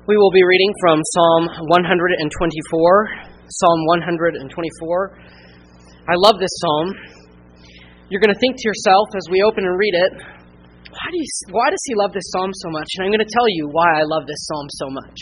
We will be reading from Psalm 124. Psalm 124. I love this psalm. You're going to think to yourself as we open and read it, why does he love this psalm so much? And I'm going to tell you why I love this psalm so much.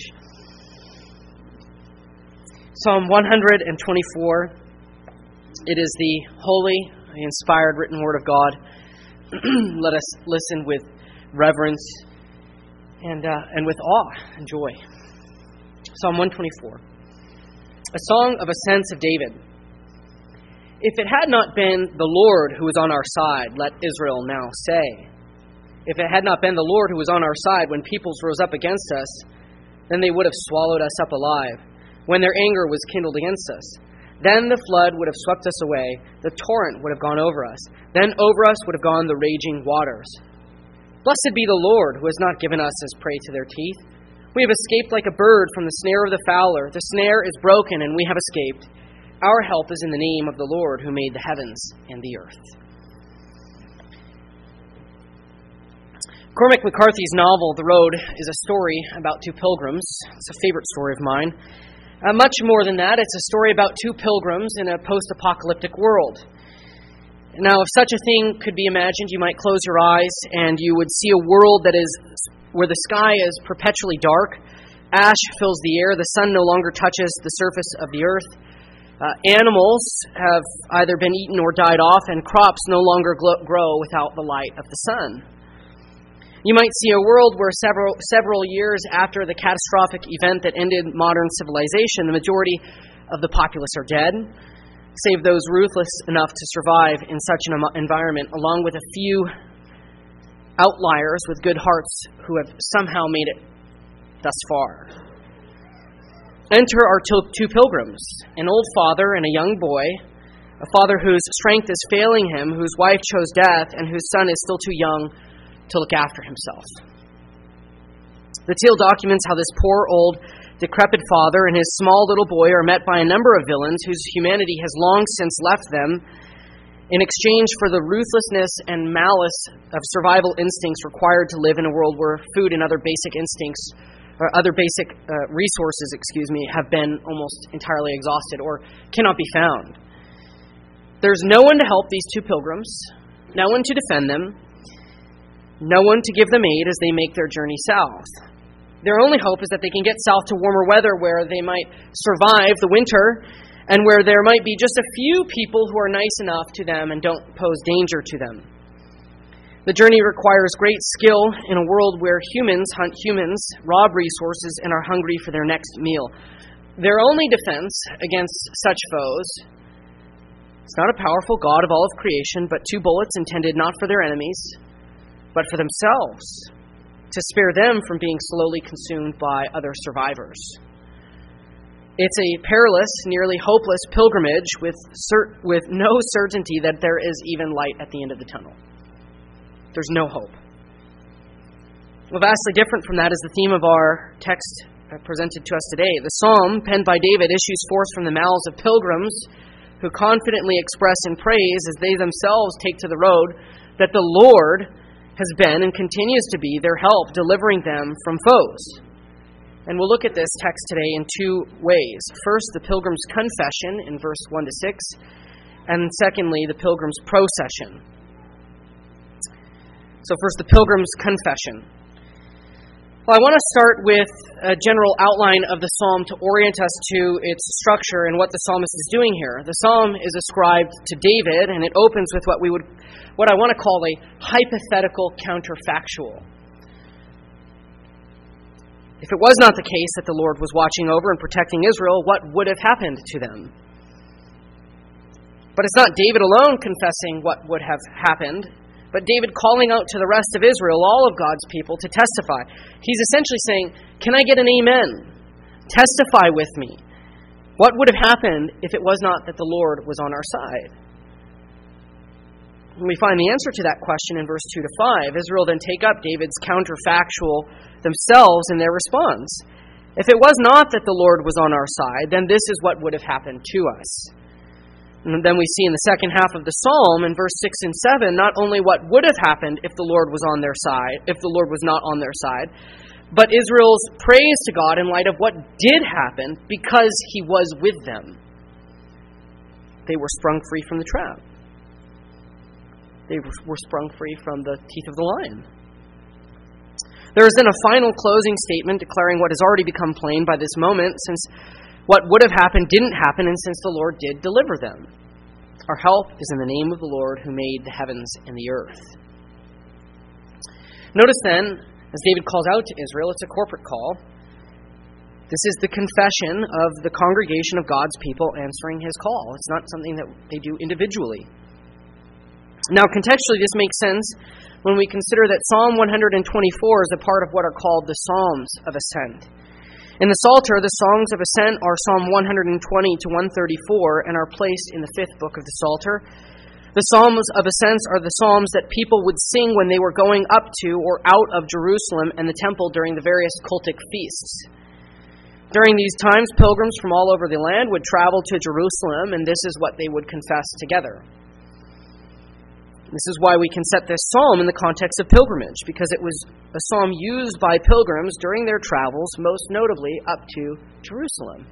Psalm 124. It is the holy, inspired, written word of God. Let us listen with reverence and with awe and joy. Psalm 124. A song of ascents of David. If it had not been the Lord who was on our side, let Israel now say. If it had not been the Lord who was on our side when peoples rose up against us, then they would have swallowed us up alive, when their anger was kindled against us. Then the flood would have swept us away, the torrent would have gone over us. Then over us would have gone the raging waters. Blessed be the Lord, who has not given us as prey to their teeth. We have escaped like a bird from the snare of the fowler. The snare is broken, and we have escaped. Our help is in the name of the Lord, who made the heavens and the earth. Cormac McCarthy's novel, The Road, is a story about two pilgrims. It's a favorite story of mine. Much more than that, it's a story about two pilgrims in a post-apocalyptic world. Now, if such a thing could be imagined, you might close your eyes and you would see a world that is where the sky is perpetually dark, ash fills the air, the sun no longer touches the surface of the earth, animals have either been eaten or died off, and crops no longer grow without the light of the sun. You might see a world where several years after the catastrophic event that ended modern civilization, the majority of the populace are dead, save those ruthless enough to survive in such an environment, along with a few outliers with good hearts who have somehow made it thus far. Enter our two pilgrims, an old father and a young boy, a father whose strength is failing him, whose wife chose death, and whose son is still too young to look after himself. The tale documents how this poor old decrepit father and his small little boy are met by a number of villains whose humanity has long since left them in exchange for the ruthlessness and malice of survival instincts required to live in a world where food and other basic instincts, or other basic resources, have been almost entirely exhausted or cannot be found. There's no one to help these two pilgrims, no one to defend them, no one to give them aid as they make their journey south. Their only hope is that they can get south to warmer weather where they might survive the winter and where there might be just a few people who are nice enough to them and don't pose danger to them. The journey requires great skill in a world where humans hunt humans, rob resources, and are hungry for their next meal. Their only defense against such foes is not a powerful God of all of creation, but two bullets intended not for their enemies, but for themselves, to spare them from being slowly consumed by other survivors. It's a perilous, nearly hopeless pilgrimage with no certainty that there is even light at the end of the tunnel. There's no hope. Well, vastly different from that is the theme of our text presented to us today. The psalm, penned by David, issues forth from the mouths of pilgrims who confidently express in praise as they themselves take to the road that the Lord has been and continues to be their help, delivering them from foes. And we'll look at this text today in two ways. First, the pilgrim's confession in verse 1 to 6, and secondly, the pilgrim's procession. So first, the pilgrim's confession. Well, I want to start with a general outline of the psalm to orient us to its structure and what the psalmist is doing here. The psalm is ascribed to David, and it opens with what I want to call a hypothetical counterfactual. If it was not the case that the Lord was watching over and protecting Israel, what would have happened to them? But it's not David alone confessing what would have happened, but David calling out to the rest of Israel, all of God's people, to testify. He's essentially saying, can I get an amen? Testify with me. What would have happened if it was not that the Lord was on our side? And we find the answer to that question in verse 2 to 5. Israel then take up David's counterfactual themselves in their response. If it was not that the Lord was on our side, then this is what would have happened to us. And then we see in the second half of the psalm, in verse 6 and 7, not only what would have happened if the Lord was on their side, if the Lord was not on their side, but Israel's praise to God in light of what did happen because he was with them. They were sprung free from the trap. They were sprung free from the teeth of the lion. There is then a final closing statement declaring what has already become plain by this moment, since what would have happened didn't happen, and since the Lord did deliver them. Our help is in the name of the Lord who made the heavens and the earth. Notice then, as David calls out to Israel, it's a corporate call. This is the confession of the congregation of God's people answering his call. It's not something that they do individually. Now, contextually, this makes sense when we consider that Psalm 124 is a part of what are called the Psalms of Ascent. In the Psalter, the Songs of Ascent are Psalm 120 to 134 and are placed in the 5th book of the Psalter. The Psalms of Ascent are the psalms that people would sing when they were going up to or out of Jerusalem and the temple during the various cultic feasts. During these times, pilgrims from all over the land would travel to Jerusalem, and this is what they would confess together. This is why we can set this psalm in the context of pilgrimage, because it was a psalm used by pilgrims during their travels, most notably up to Jerusalem.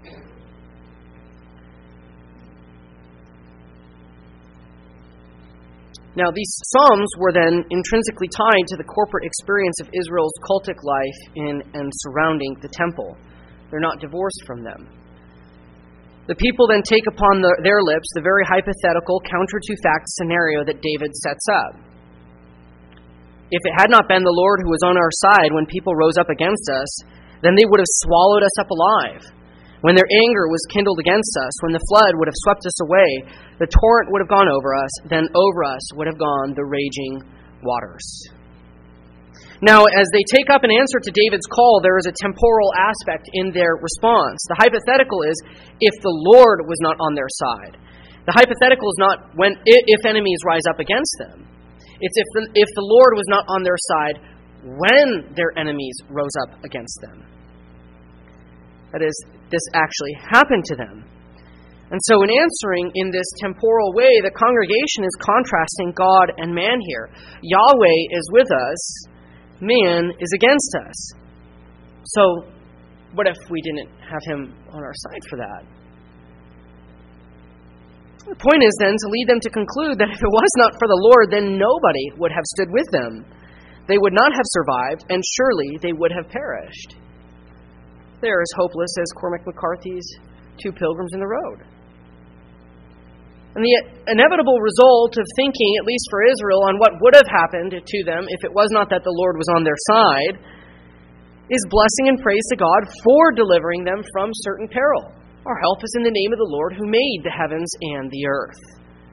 Now, these psalms were then intrinsically tied to the corporate experience of Israel's cultic life in and surrounding the temple. They're not divorced from them. The people then take upon their lips the very hypothetical counter-to-fact scenario that David sets up. If it had not been the Lord who was on our side when people rose up against us, then they would have swallowed us up alive. When their anger was kindled against us, when the flood would have swept us away, the torrent would have gone over us, then over us would have gone the raging waters. Now, as they take up an answer to David's call, there is a temporal aspect in their response. The hypothetical is if the Lord was not on their side. The hypothetical is not if enemies rise up against them. It's if the Lord was not on their side when their enemies rose up against them. That is, this actually happened to them. And so in answering in this temporal way, the congregation is contrasting God and man here. Yahweh is with us. Man is against us. So, what if we didn't have him on our side for that? The point is then to lead them to conclude that if it was not for the Lord, then nobody would have stood with them. They would not have survived, and surely they would have perished. They are as hopeless as Cormac McCarthy's Two Pilgrims in the Road. And the inevitable result of thinking, at least for Israel, on what would have happened to them if it was not that the Lord was on their side, is blessing and praise to God for delivering them from certain peril. Our help is in the name of the Lord who made the heavens and the earth.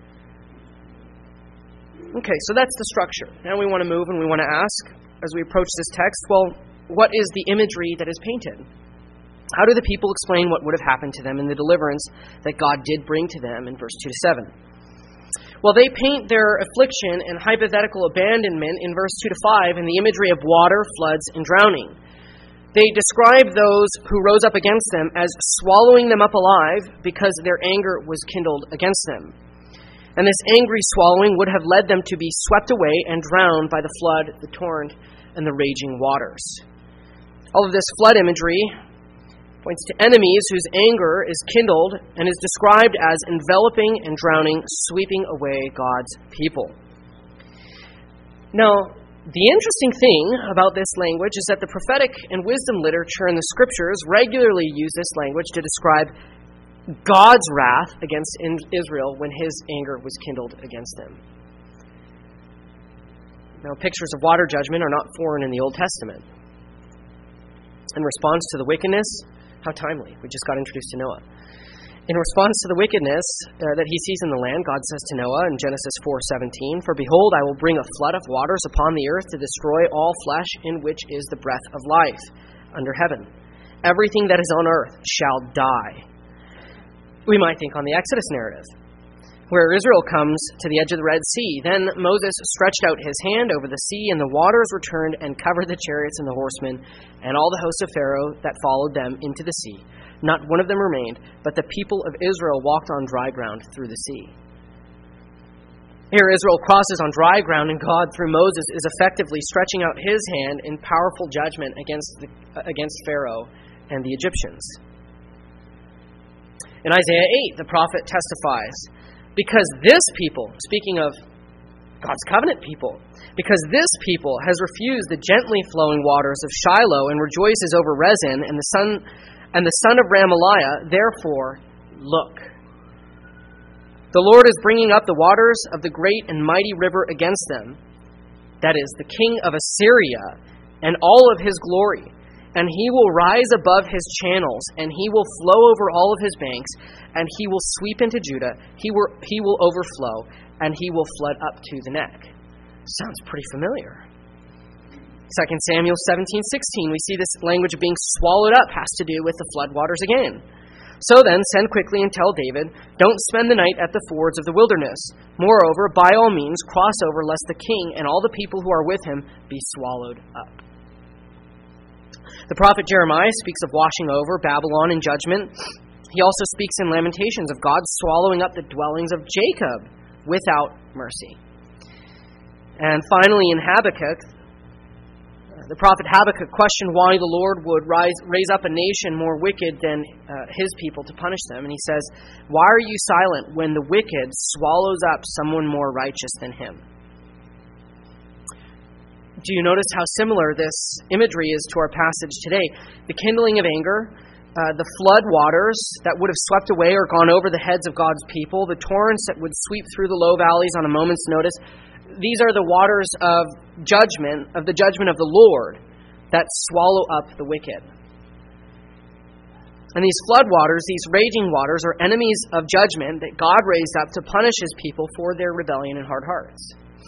Okay, so that's the structure. Now we want to move and we want to ask, as we approach this text, well, what is the imagery that is painted? How do the people explain what would have happened to them in the deliverance that God did bring to them in verse 2 to 7? Well, they paint their affliction and hypothetical abandonment in verse 2 to 5 in the imagery of water, floods, and drowning. They describe those who rose up against them as swallowing them up alive because their anger was kindled against them. And this angry swallowing would have led them to be swept away and drowned by the flood, the torrent, and the raging waters. All of this flood imagery points to enemies whose anger is kindled and is described as enveloping and drowning, sweeping away God's people. Now, the interesting thing about this language is that the prophetic and wisdom literature in the Scriptures regularly use this language to describe God's wrath against Israel when his anger was kindled against them. Now, pictures of water judgment are not foreign in the Old Testament. In response to the wickedness, how timely. We just got introduced to Noah. In response to the wickedness that he sees in the land, God says to Noah in Genesis 4:17, "For behold, I will bring a flood of waters upon the earth to destroy all flesh in which is the breath of life under heaven. Everything that is on earth shall die." We might think on the Exodus narrative, where Israel comes to the edge of the Red Sea. Then Moses stretched out his hand over the sea, and the waters returned and covered the chariots and the horsemen, and all the hosts of Pharaoh that followed them into the sea. Not one of them remained, but the people of Israel walked on dry ground through the sea. Here Israel crosses on dry ground, and God, through Moses, is effectively stretching out his hand in powerful judgment against Pharaoh and the Egyptians. In Isaiah 8, the prophet testifies, because this people, speaking of God's covenant people, because this people has refused the gently flowing waters of Shiloh and rejoices over Rezin and the son of Ramaliah, therefore, look. The Lord is bringing up the waters of the great and mighty river against them, that is, the king of Assyria, and all of his glory. And he will rise above his channels, and he will flow over all of his banks, and he will sweep into Judah. He will overflow, and he will flood up to the neck. Sounds pretty familiar. 2 Samuel 17:16, we see this language of being swallowed up has to do with the floodwaters again. So then, send quickly and tell David, don't spend the night at the fords of the wilderness. Moreover, by all means, cross over, lest the king and all the people who are with him be swallowed up. The prophet Jeremiah speaks of washing over Babylon in judgment. He also speaks in Lamentations of God swallowing up the dwellings of Jacob without mercy. And finally, in Habakkuk, the prophet Habakkuk questioned why the Lord would raise up a nation more wicked than his people to punish them. And he says, why are you silent when the wicked swallows up someone more righteous than him? Do you notice how similar this imagery is to our passage today? The kindling of anger, the flood waters that would have swept away or gone over the heads of God's people, the torrents that would sweep through the low valleys on a moment's notice. These are the waters of judgment, of the judgment of the Lord, that swallow up the wicked. And these flood waters, these raging waters, are enemies of judgment that God raised up to punish his people for their rebellion and hard hearts.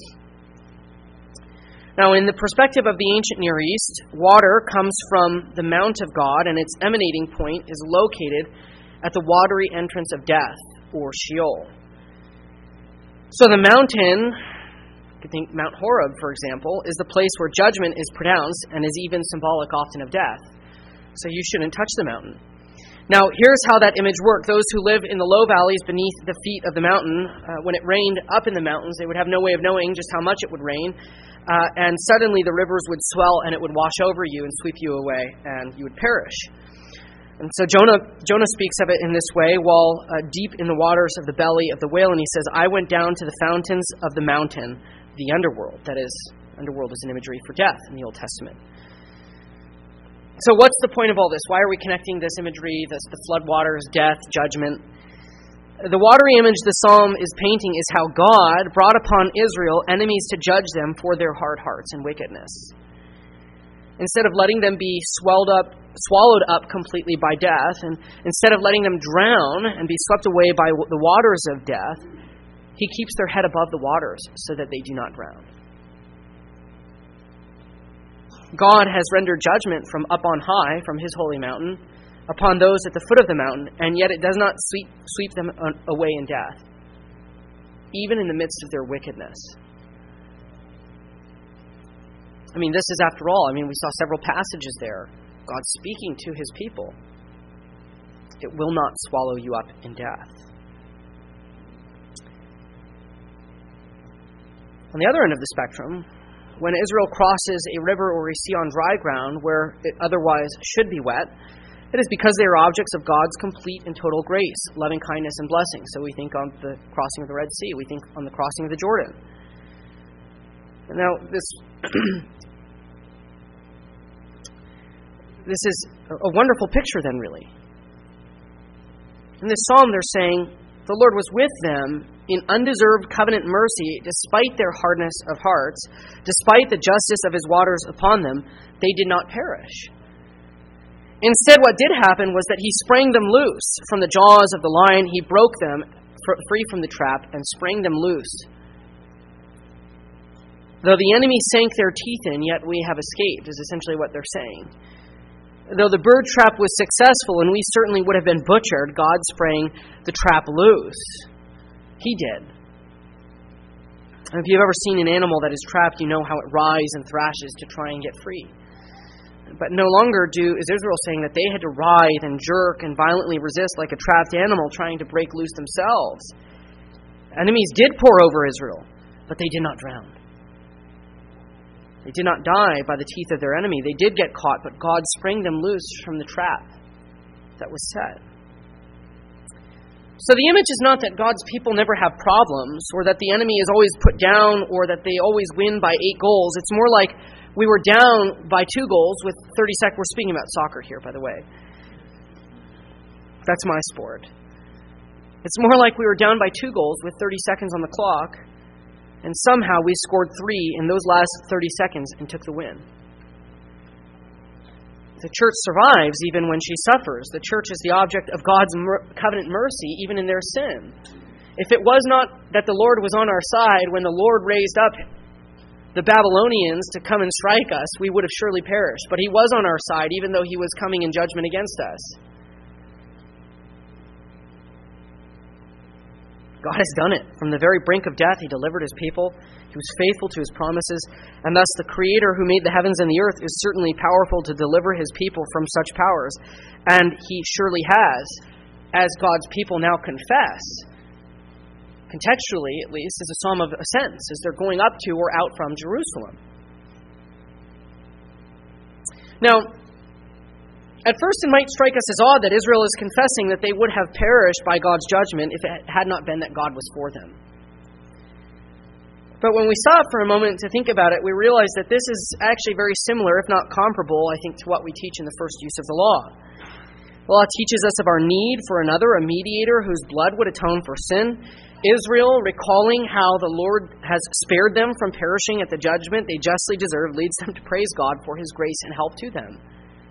Now, in the perspective of the ancient Near East, water comes from the Mount of God, and its emanating point is located at the watery entrance of death, or Sheol. So the mountain, you could think Mount Horeb, for example, is the place where judgment is pronounced and is even symbolic often of death. So you shouldn't touch the mountain. Now, here's how that image worked. Those who live in the low valleys beneath the feet of the mountain, when it rained up in the mountains, they would have no way of knowing just how much it would rain. And suddenly the rivers would swell and it would wash over you and sweep you away, and you would perish. And so Jonah speaks of it in this way, while deep in the waters of the belly of the whale, and he says, I went down to the fountains of the mountain, the underworld. That is, underworld is an imagery for death in the Old Testament. So what's the point of all this? Why are we connecting this imagery, the flood waters, death, judgment? The watery image the psalm is painting is how God brought upon Israel enemies to judge them for their hard hearts and wickedness. Instead of letting them be swallowed up completely by death, and instead of letting them drown and be swept away by the waters of death, he keeps their head above the waters so that they do not drown. God has rendered judgment from up on high, from his holy mountain, upon those at the foot of the mountain, and yet it does not sweep them away in death, even in the midst of their wickedness. I mean, this is, after all, we saw several passages there. God speaking to his people. It will not swallow you up in death. On the other end of the spectrum, when Israel crosses a river or a sea on dry ground where it otherwise should be wet, it is because they are objects of God's complete and total grace, loving kindness, and blessing. So we think on the crossing of the Red Sea. We think on the crossing of the Jordan. Now, this is a wonderful picture then, really. In this psalm, they're saying the Lord was with them in undeserved covenant mercy, despite their hardness of hearts, despite the justice of his waters upon them, they did not perish. Instead, what did happen was that he sprang them loose from the jaws of the lion. He broke them free from the trap and sprang them loose. Though the enemy sank their teeth in, yet we have escaped, is essentially what they're saying. Though the bird trap was successful and we certainly would have been butchered, God sprang the trap loose. He did. And if you've ever seen an animal that is trapped, you know how it writhes and thrashes to try and get free. But no longer is Israel saying that they had to writhe and jerk and violently resist like a trapped animal trying to break loose themselves. Enemies did pour over Israel. but they did not drown. They did not die by the teeth of their enemy. They did get caught, but God sprang them loose from the trap that was set. So the image is not that God's people never have problems, or that the enemy is always put down, or that they always win by 8 goals. It's more like we were down by 2 goals with 30 seconds. We're speaking about soccer here, by the way. That's my sport. It's more like we were down by 2 goals with 30 seconds on the clock, and somehow we scored 3 in those last 30 seconds and took the win. The church survives even when she suffers. The church is the object of God's covenant mercy even in their sin. If it was not that the Lord was on our side when the Lord raised up the Babylonians to come and strike us, we would have surely perished. But He was on our side even though He was coming in judgment against us. God has done it. From the very brink of death, He delivered His people. He was faithful to His promises. And thus the Creator who made the heavens and the earth is certainly powerful to deliver His people from such powers. And He surely has, as God's people now confess, contextually at least, as a psalm of ascents, as they're going up to or out from Jerusalem. Now, at first it might strike us as odd that Israel is confessing that they would have perished by God's judgment if it had not been that God was for them. But when we stop for a moment to think about it, we realize that this is actually very similar, if not comparable, I think, to what we teach in the first use of the law. The law teaches us of our need for another, a mediator whose blood would atone for sin. Israel, recalling how the Lord has spared them from perishing at the judgment they justly deserve, leads them to praise God for His grace and help to them.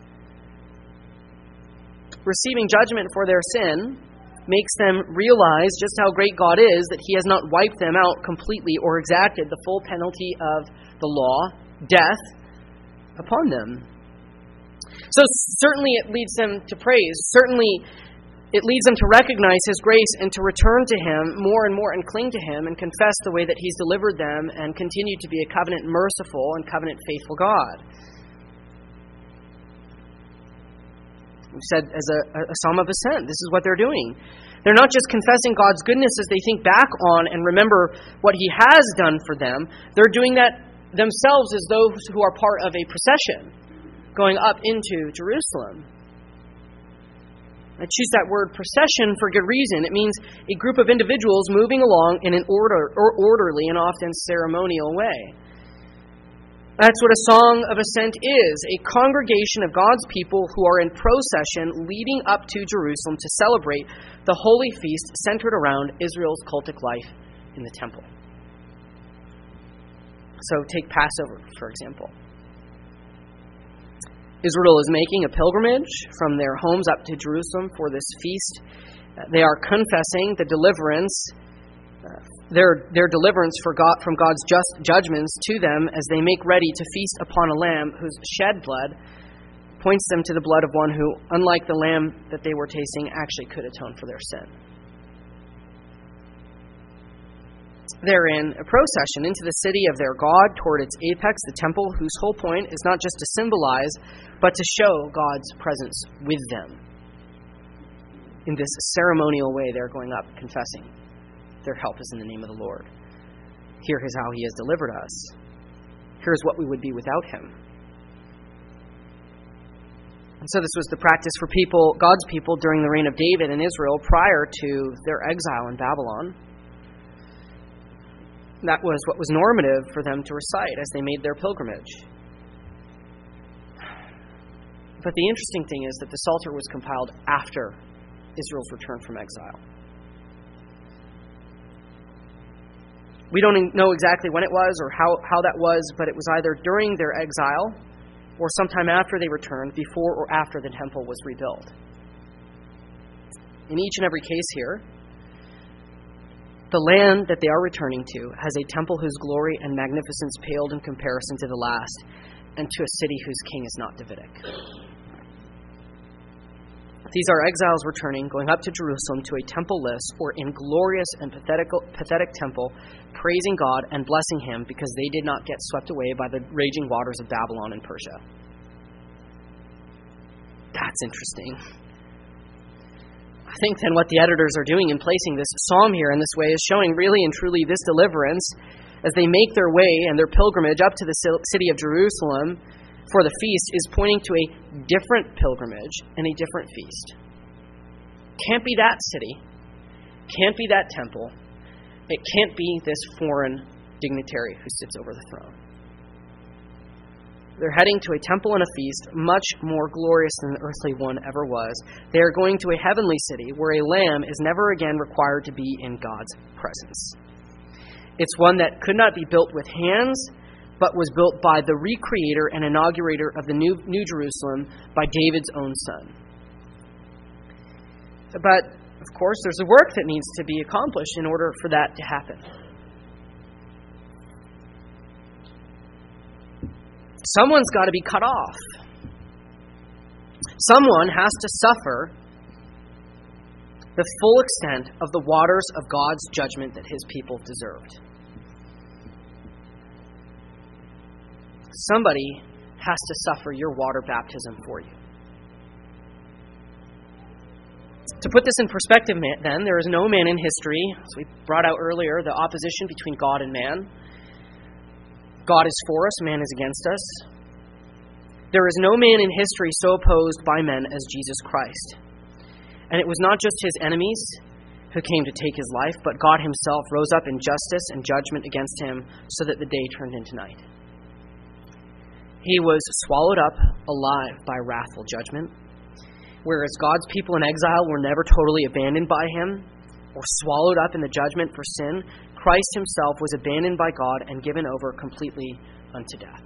Receiving judgment for their sin makes them realize just how great God is, that He has not wiped them out completely or exacted the full penalty of the law, death, upon them. So certainly it leads them to praise. Certainly it leads them to recognize His grace and to return to Him more and more and cling to Him and confess the way that He's delivered them and continue to be a covenant merciful and covenant faithful God. We said as a psalm of ascent, this is what they're doing. They're not just confessing God's goodness as they think back on and remember what He has done for them. They're doing that themselves as those who are part of a procession going up into Jerusalem. I choose that word procession for good reason. It means a group of individuals moving along in an orderly and often ceremonial way. That's what a song of ascent is, a congregation of God's people who are in procession leading up to Jerusalem to celebrate the holy feast centered around Israel's cultic life in the temple. So take Passover, for example. Israel is making a pilgrimage from their homes up to Jerusalem for this feast. They are confessing the deliverance their deliverance from God's just judgments to them as they make ready to feast upon a lamb whose shed blood points them to the blood of one who, unlike the lamb that they were tasting, actually could atone for their sin. They're in a procession into the city of their God toward its apex, the temple, whose whole point is not just to symbolize, but to show God's presence with them. In this ceremonial way, they're going up confessing. Their help is in the name of the Lord. Here is how He has delivered us. Here's what we would be without Him. And so this was the practice for God's people during the reign of David in Israel prior to their exile in Babylon. That was what was normative for them to recite as they made their pilgrimage. But the interesting thing is that the Psalter was compiled after Israel's return from exile. We don't know exactly when it was or how that was, but it was either during their exile or sometime after they returned, before or after the temple was rebuilt. In each and every case here, the land that they are returning to has a temple whose glory and magnificence paled in comparison to the last, and to a city whose king is not Davidic. These are exiles returning, going up to Jerusalem to a temple-less or inglorious and pathetic temple, praising God and blessing Him because they did not get swept away by the raging waters of Babylon and Persia. That's interesting. I think then what the editors are doing in placing this psalm here in this way is showing really and truly this deliverance as they make their way and their pilgrimage up to the city of Jerusalem for the feast is pointing to a different pilgrimage and a different feast. Can't be that city. Can't be that temple. It can't be this foreign dignitary who sits over the throne. They're heading to a temple and a feast much more glorious than the earthly one ever was. They are going to a heavenly city where a lamb is never again required to be in God's presence. It's one that could not be built with hands, but was built by the recreator and inaugurator of the New Jerusalem, by David's own son. But, of course, there's a work that needs to be accomplished in order for that to happen. Someone's got to be cut off. Someone has to suffer the full extent of the waters of God's judgment that his people deserved. Somebody has to suffer your water baptism for you. To put this in perspective, then, there is no man in history, as we brought out earlier, the opposition between God and man. God is for us, man is against us. There is no man in history so opposed by men as Jesus Christ. And it was not just his enemies who came to take his life, but God himself rose up in justice and judgment against him so that the day turned into night. He was swallowed up alive by wrathful judgment, whereas God's people in exile were never totally abandoned by him or swallowed up in the judgment for sin. Christ himself was abandoned by God and given over completely unto death.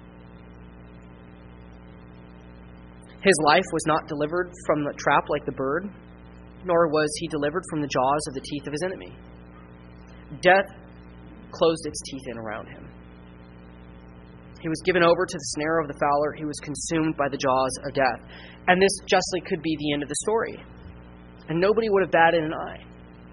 His life was not delivered from the trap like the bird, nor was he delivered from the jaws of the teeth of his enemy. Death closed its teeth in around him. He was given over to the snare of the fowler. He was consumed by the jaws of death. And this justly could be the end of the story. And nobody would have batted an eye.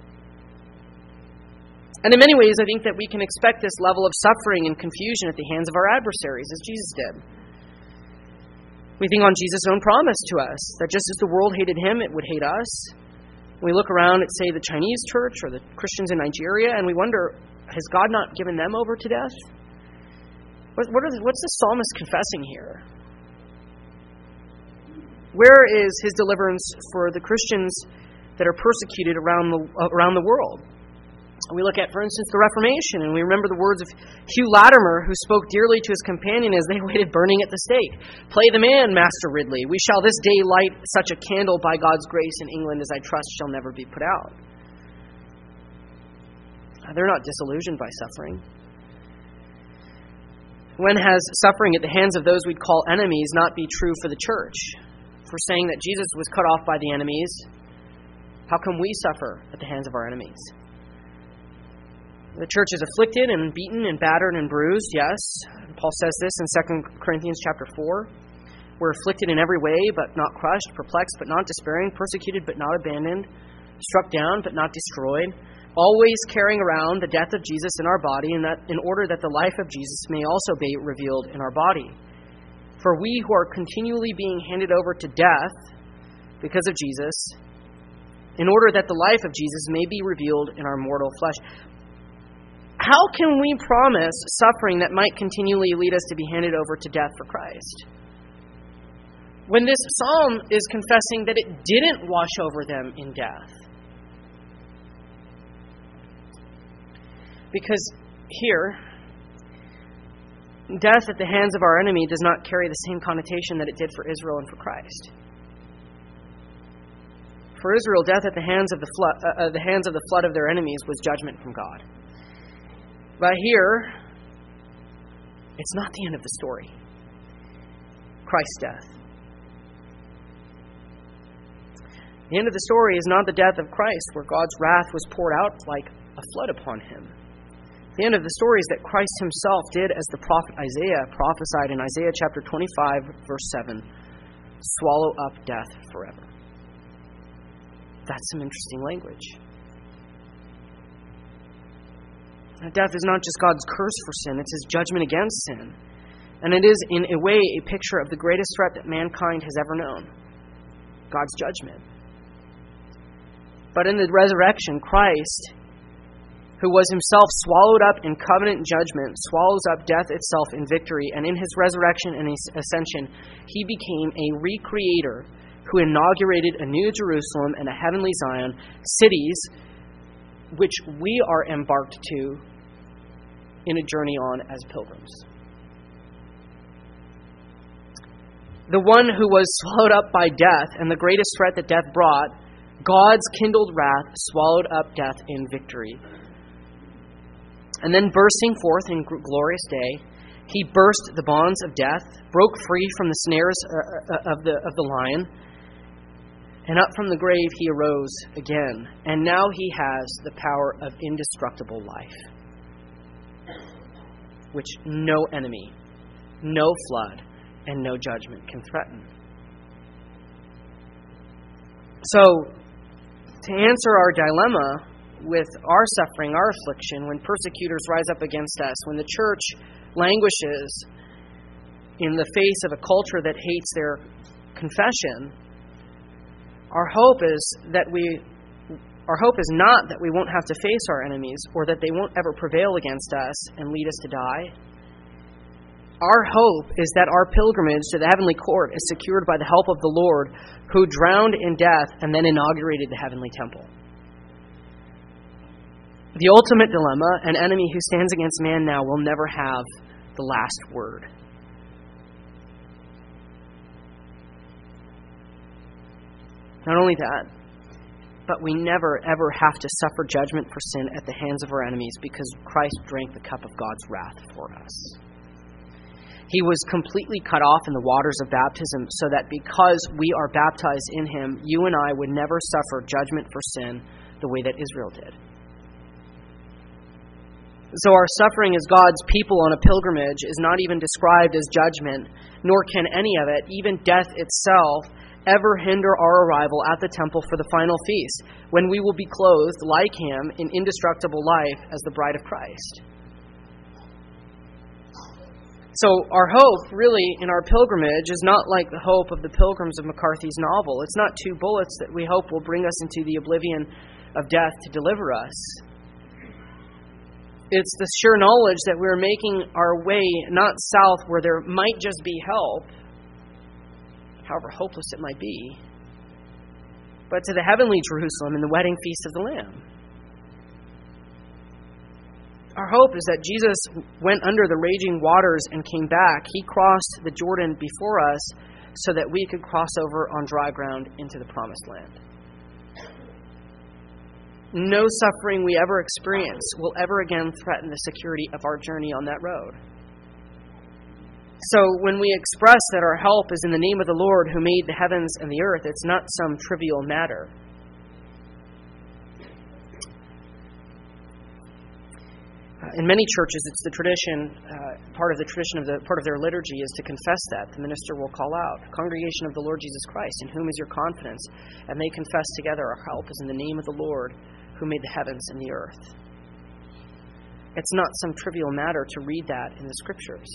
And in many ways, I think that we can expect this level of suffering and confusion at the hands of our adversaries, as Jesus did. We think on Jesus' own promise to us, that just as the world hated him, it would hate us. We look around at, say, the Chinese church or the Christians in Nigeria, and we wonder, has God not given them over to death? What's the psalmist confessing here? Where is his deliverance for the Christians that are persecuted around the world? We look at, for instance, the Reformation, and we remember the words of Hugh Latimer, who spoke dearly to his companion as they waited burning at the stake. "Play the man, Master Ridley. We shall this day light such a candle by God's grace in England as I trust shall never be put out." They're not disillusioned by suffering. When has suffering at the hands of those we'd call enemies not be true for the church? For saying that Jesus was cut off by the enemies, how come we suffer at the hands of our enemies? The church is afflicted and beaten and battered and bruised, yes. Paul says this in 2 Corinthians chapter 4. We're afflicted in every way, but not crushed, perplexed, but not despairing, persecuted, but not abandoned, struck down, but not destroyed, always carrying around the death of Jesus in our body, and that in order that the life of Jesus may also be revealed in our body. For we who are continually being handed over to death because of Jesus, in order that the life of Jesus may be revealed in our mortal flesh. How can we promise suffering that might continually lead us to be handed over to death for Christ? When this psalm is confessing that it didn't wash over them in death. Because here, death at the hands of our enemy does not carry the same connotation that it did for Israel and for Christ. For Israel, death at the hands of the flood of their enemies was judgment from God. But here, it's not the end of the story. Christ's death. The end of the story is not the death of Christ, where God's wrath was poured out like a flood upon him. The end of the story is that Christ himself did as the prophet Isaiah prophesied in Isaiah chapter 25, verse 7, swallow up death forever. That's some interesting language. Death is not just God's curse for sin, it's his judgment against sin. And it is, in a way, a picture of the greatest threat that mankind has ever known, God's judgment. But in the resurrection, Christ who was himself swallowed up in covenant judgment, swallows up death itself in victory, and in his resurrection and his ascension, he became a recreator who inaugurated a new Jerusalem and a heavenly Zion, cities which we are embarked to in a journey on as pilgrims. The one who was swallowed up by death, and the greatest threat that death brought, God's kindled wrath swallowed up death in victory. And then bursting forth in glorious day, he burst the bonds of death, broke free from the snares of the lion, and up from the grave he arose again. And now he has the power of indestructible life, which no enemy, no flood, and no judgment can threaten. So, to answer our dilemma with our suffering, our affliction, when persecutors rise up against us, when the church languishes in the face of a culture that hates their confession, our hope is not that we won't have to face our enemies or that they won't ever prevail against us and lead us to die. Our hope is that our pilgrimage to the heavenly court is secured by the help of the Lord, who drowned in death and then inaugurated the heavenly temple. The ultimate dilemma, an enemy who stands against man now will never have the last word. Not only that, but we never ever have to suffer judgment for sin at the hands of our enemies, because Christ drank the cup of God's wrath for us. He was completely cut off in the waters of baptism, so that because we are baptized in him, you and I would never suffer judgment for sin the way that Israel did. So our suffering as God's people on a pilgrimage is not even described as judgment, nor can any of it, even death itself, ever hinder our arrival at the temple for the final feast, when we will be clothed like him in indestructible life as the bride of Christ. So our hope, really, in our pilgrimage is not like the hope of the pilgrims of McCarthy's novel. It's not 2 bullets that we hope will bring us into the oblivion of death to deliver us. It's the sure knowledge that we're making our way not south where there might just be help, however hopeless it might be, but to the heavenly Jerusalem and the wedding feast of the Lamb. Our hope is that Jesus went under the raging waters and came back. He crossed the Jordan before us so that we could cross over on dry ground into the promised land. No suffering we ever experience will ever again threaten the security of our journey on that road. So when we express that our help is in the name of the Lord who made the heavens and the earth, it's not some trivial matter. In many churches, it's the tradition, part of their liturgy is to confess that. The minister will call out, "Congregation of the Lord Jesus Christ, in whom is your confidence?" And they confess together, "Our help is in the name of the Lord who made the heavens and the earth." It's not some trivial matter to read that in the Scriptures.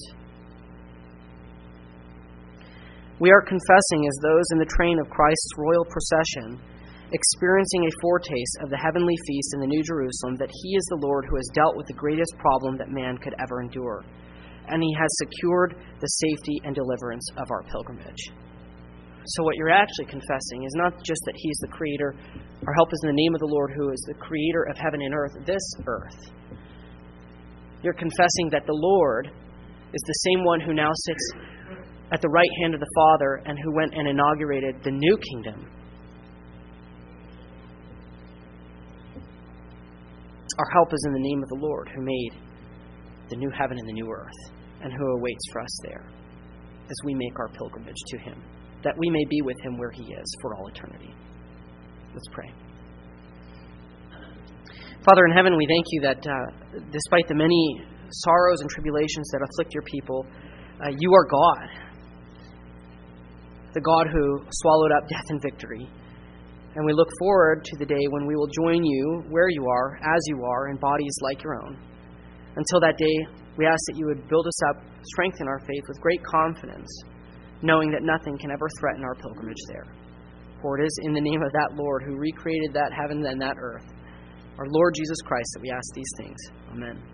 We are confessing as those in the train of Christ's royal procession, experiencing a foretaste of the heavenly feast in the New Jerusalem, that he is the Lord who has dealt with the greatest problem that man could ever endure. And he has secured the safety and deliverance of our pilgrimage. So what you're actually confessing is not just that he's the creator. Our help is in the name of the Lord who is the creator of heaven and earth, this earth. You're confessing that the Lord is the same one who now sits at the right hand of the Father and who went and inaugurated the new kingdom. Our help is in the name of the Lord who made the new heaven and the new earth, and who awaits for us there as we make our pilgrimage to him, that we may be with him where he is for all eternity. Let's pray. Father in heaven, we thank you that despite the many sorrows and tribulations that afflict your people, you are God, the God who swallowed up death in victory. And we look forward to the day when we will join you where you are, as you are, in bodies like your own. Until that day, we ask that you would build us up, strengthen our faith with great confidence, knowing that nothing can ever threaten our pilgrimage there. For it is in the name of that Lord who recreated that heaven and that earth our Lord Jesus Christ, that we ask these things. Amen.